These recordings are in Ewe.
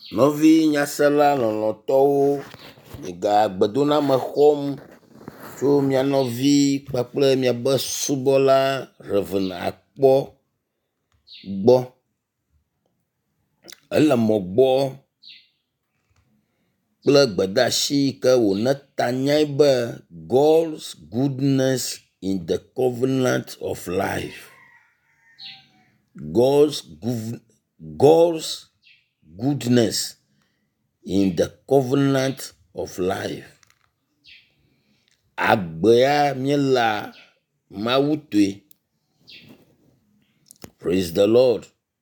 Novi nyasela lɔlɔ̃tɔwo ga gbedoname xɔm tso mia nɔvi kpakple miabe subɔla Rev Akpɔ gbɔ. Ele mɔ gbɔ kple gbedeasi ke wòne tanyae be God's goodness in the covenant of life. God's goodness in the covenant of life. Agbea miela Mawu toe. Praise the Lord.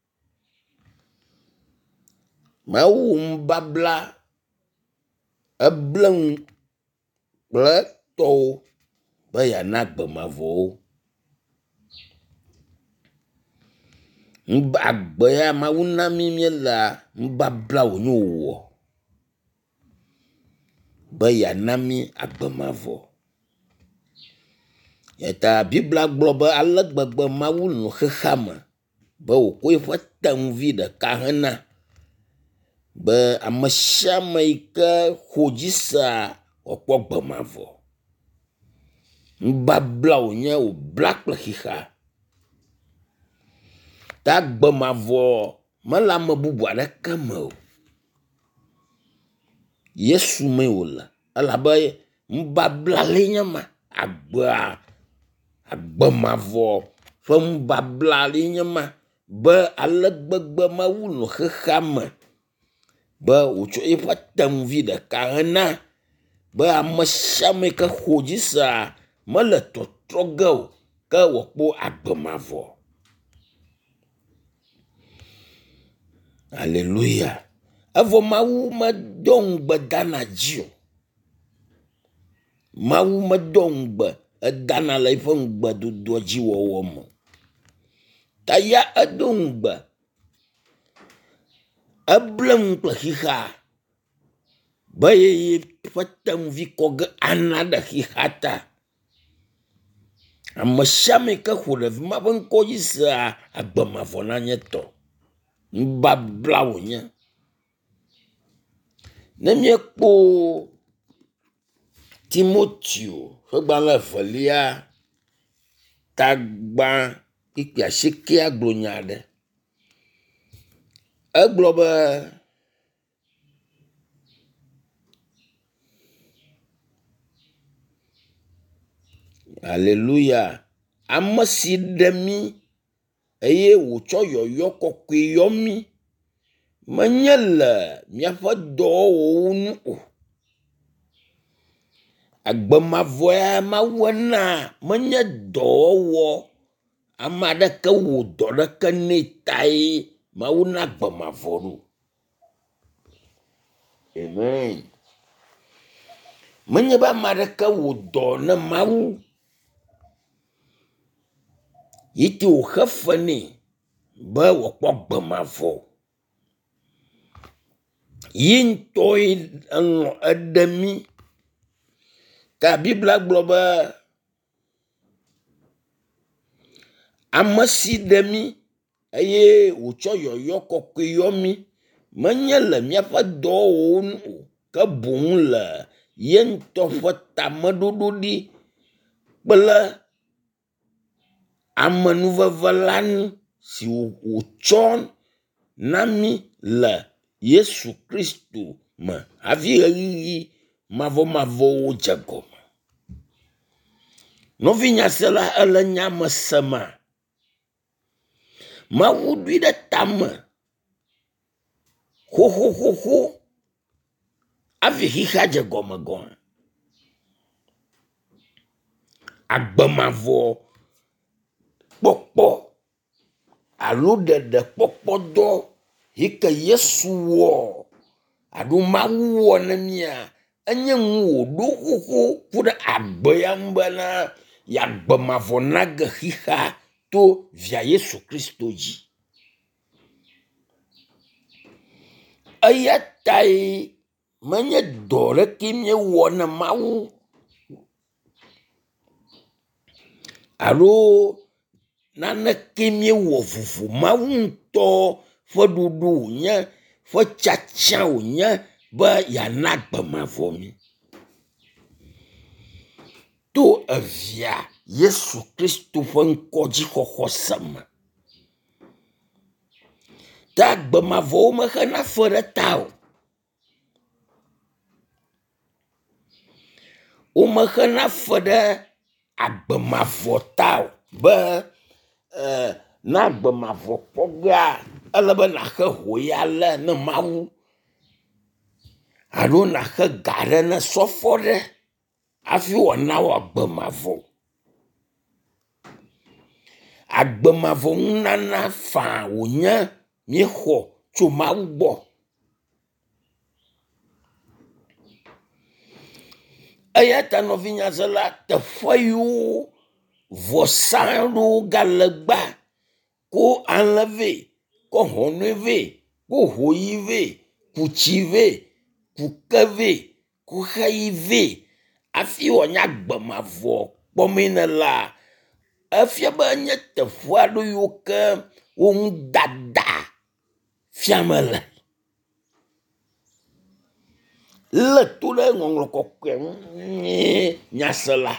Mawu mbabla eblen kple tɔwo be yana gbe mavɔwo. Agbea Mawu na mi miela mbabla wònye wòwɔ be yana mi agbe mavɔ. Yeta Biblia gblɔ be ale gbegbe Mawu lɔ xexea me be wòkɔ eƒe teŋuvi ɖeka hena be ame sia ame yi ke xo dzi sea wòkpɔ gbe mavɔ. Nubabla wònye wòbla kple xixa. Ta gbe mavɔ mele ame bubu aɖeke me o. Yesu mee wòle elabe nubabla le nye ma. Agbe mavɔ ƒe nubabla le nye ma be ale gbegbe Mawu lɔ xexea me be wòtsɔ eƒe teŋuvi ɖeka hena be ame sia ame ke xo dzi sea mele tɔtrɔ ge o ke wòkpɔ agbe mavɔ. Hallelujah. Evɔ Mawu medɔ ŋugbe dana dzi o. Mawu medɔ ŋugbe edana le eƒe ŋugbedodoa dzi wɔwɔ me. Ta ya edo ŋugbe eble ŋu kple xixa be ƒe teŋuvi kɔ ge ana ɖe xixa ta. Ame sia ame ke xo ɖevi ma ƒe ŋkɔ dzi sea agbe mavɔ nanye tɔ. Nubabla wònye. Ne miekpɔ Timoteo ƒe gbalẽ 2 tagba 19 gblɔ nya aɖe. Egblɔ be Hallelujah. Ame si ɖe mi eye wòtsɔ yɔyɔ kɔkɔe yɔ mi menye le miaƒe dɔwɔwɔwo nu o. Agbe mavɔ ya Mawu na menye dɔwɔwɔ ame aɖeke wɔ dɔ ɖeke nɛ tae Mawu na agbe mavɔ ɖo. Amen. Menye be ame aɖeke wɔ dɔ ne Mawu yi ke wòxe fe nɛ be wòkpɔ gbe mavɔ. Yi ŋutɔe elɔ eɖe mi. Ta Biblia gblɔ be ame si ɖe mi eye wòtsɔ yɔyɔ kɔkɔe yɔ mi menye le míaƒe dɔwɔwɔwo nu o ke boŋ le ye ŋutɔ ƒe tameɖoɖo ɖi kple amenuveve la nu si wòtsɔ na mi le Yesu Kristo me hafi ɣeyiɣi mavɔmavɔwo dze gɔme. Nɔvi nyasela ele nya me sema. Mawu ɖoe ɖe tame xoxoxoxo hafi xixa dze gɔme gɔa. Agbe mavɔ kpɔkpɔ alo ɖeɖe kpɔkpɔ dɔ yi ke Yesu wɔ alo Mawu wɔ ne mia enye ŋu wòɖo xoxo ku ɖe agbe ya ŋu bena yeagbe mavɔ nage xixa to via Yesu Kristo dzi. Eya tae menye dɔ ɖeke míewɔ ne Mawu alo naneke míewɔ vuvu Mawu ŋutɔ ƒe ɖoɖo wònye fo tchatcha wonya ba ya na gbemavɔ mi to evia Yesu Kristo ƒe ŋkɔdzixɔxɔ seme. Ta gbemavɔwo mexena fe ɖe ta o. Womexena fe ɖe agbemavɔ ta o be na agbemavɔ kpɔgea ele be naxe hoya le ne Mawu alo naxe ga ɖe ne sɔfɔ ɖe afi wɔna wɔ agbemavɔ. Agbemavɔ ŋunana faa wònye míexɔ tso Mawu gbɔ. Eya ta nɔvinyazela teƒe yiwo vɔsa ɖewo gale gba ko alẽ vɛ, ko hɔnɔe vɛ, ko hoyi vɛ, ku tsi vɛ, ku ke vɛ, ku xeyi vɛ afi wònya agbemavɔ kpɔmee ne la efia be nye teƒe aɖe yiwo ke wo ŋu dada fiame le. Le to ɖe ŋɔŋlɔ kɔkɔe ŋu nyasela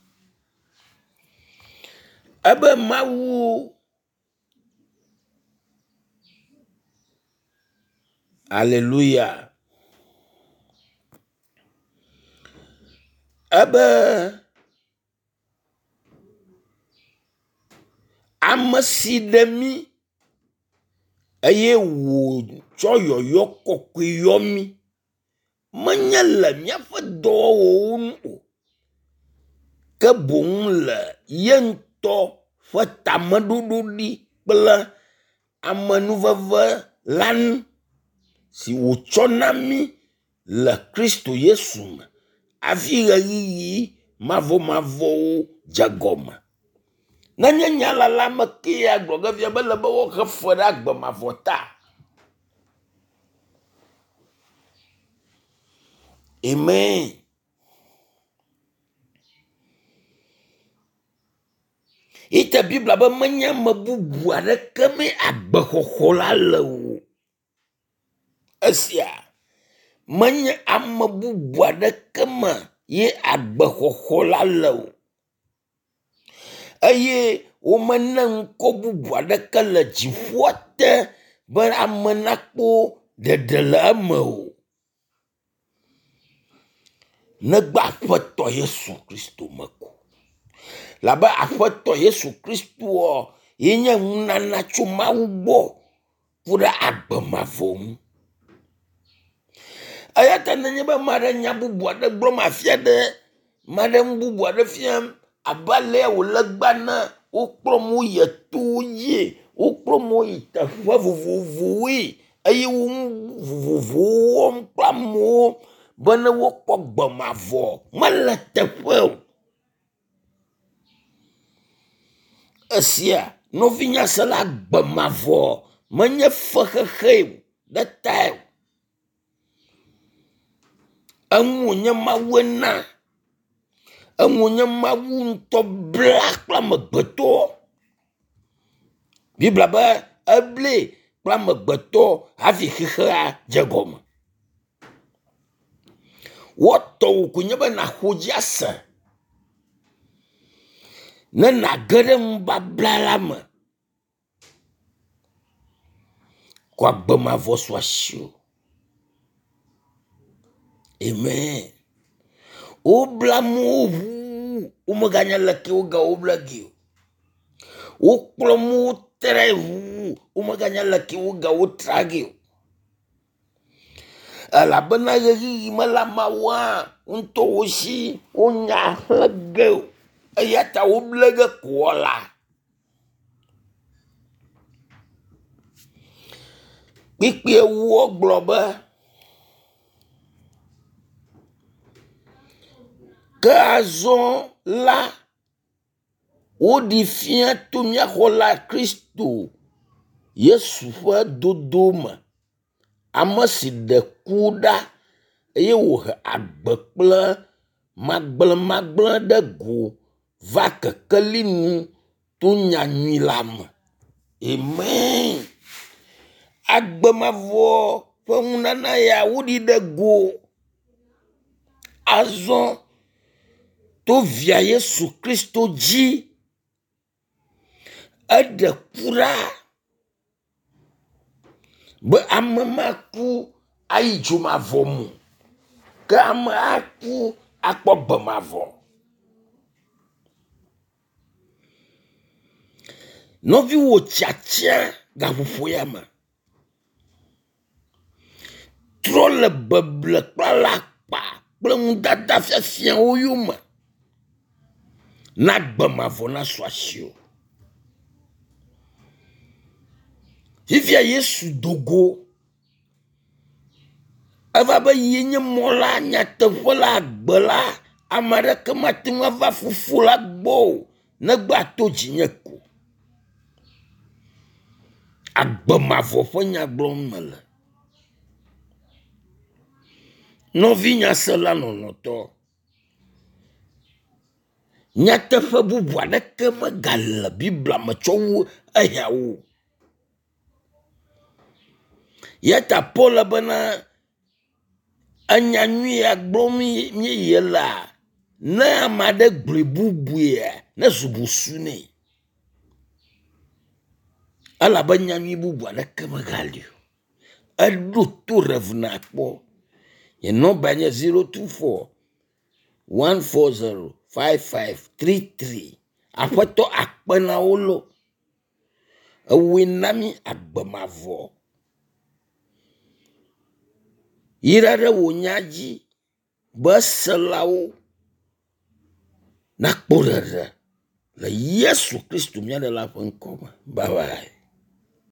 ebe Mawu Alléluia ebe ame si ɖe mi eye wòtsɔ yɔyɔ kɔkɔe yɔ mi menye le míaƒe dɔwɔwɔwo nu o, ke boŋ le ye ŋutɔ ƒe tameɖoɖo ɖi kple amenuveve la nu si wòtsɔ na mi le Kristo Yesu me afi ɣeyiɣi mavɔmavɔwo dze gɔme. Nenye nyalala me ke agblɔ ge fia be le be woxe fe ɖe agbemavɔ ta. Amen. Ite Bibla be menye ame bubu aɖeke me agbexɔxɔ la le o. Esia menye ame bubu aɖeke me ye agbexɔxɔ la le o. Eye womene ŋkɔ bubu aɖeke le dziƒoa te be ame nakpɔ ɖeɖe le eme o. Negbe Aƒetɔ Yesu Kristo me ko. Labe Aƒetɔ Yesu Kristo ye nye ŋunana tso Mawu gbɔ ku ɖe agbemavɔ ŋu. Eya ta nenye be maɖe nya bubu aɖe gblɔm afia ɖe maɖe ŋu bubu aɖe fiam abe alea wòle gba ne wokplɔm woyi towo dzi, wokplɔm woyi teƒe vovovowoe eye wo ŋu vovovowo wɔm kple amewo be ne wokpɔ gbemavɔ mele teƒe o. Esia nɔvinyasela gbemavɔ menye fexexe ɖe tae o. Eŋu nye Mawu na. Eŋu nye Mawu ŋutɔ bla kple amegbetɔ. Bibla be eble kple amegbetɔ hafi xexea dze gɔme. Wɔtɔ wò ko nye be naxo dzi ase. Ne nage ɖe ŋubabla la me. Kɔ agbemavɔ su asi o. Amen. Wobla mo ʋu, womeganya leke woga wobla gi o. Wokplɔ mo tre ʋu, womeganya leke woga wotra gi o. Elabena ɣeyiɣi me la Mawu hã ŋutɔ wo si wonya hle ge o. Eya ta woble ge ko la. Kpikpi ewo gblɔ be ke azɔ la woɖi fia to míaxɔla Kristo Yesu ƒe dodo me. Ame si ɖe ku ɖa eye wòhe agbe kple magblẽmagblẽ ɖe go va kekeli nu to nyanyui la me. Amen. Agbemavɔ ƒe ŋunana ya woɖi ɖe go azɔ to via Yesu Kristo dzi eɖe kura be ame maku ayi dzomavɔ mu ke ame aku akpɔ gbemavɔ. Nɔviwo tiatia gaƒoƒo ya me trɔ le beble kple akpa kple ŋudada fiafiawo yome na gbemavɔ na srɔ̃asiwo. Fifia Yesu dogo eva be ye nye mɔ la nyateƒe la agbe la ame aɖeke mate ŋu ava Fofo la gbɔ o negbe ato dzinye ko. Agbemavɔ ƒe nya gblɔm mele. Nɔvi nyasela nɔnɔtɔ, nyateƒe bubu aɖeke megale Biblia me tsɔ wu eyawo. Yata Paul bena enya nyui ya gblɔm míeye la ne ame aɖe gblɔe bubuea ne zu busu nɛ. Elabe nya nyui bubu aɖeke megali o. Eɖo to revna kpɔ. Ye nɔmba nye 024 140 5533. Aƒetɔ akpenawo lo. Ewoe na mi agbemavɔ. Yira ɖe wo nya dzi be eselawo nakpɔ ɖeɖe le Yesu Kristo mía ɖela ƒe ŋkɔ me. Bye bye.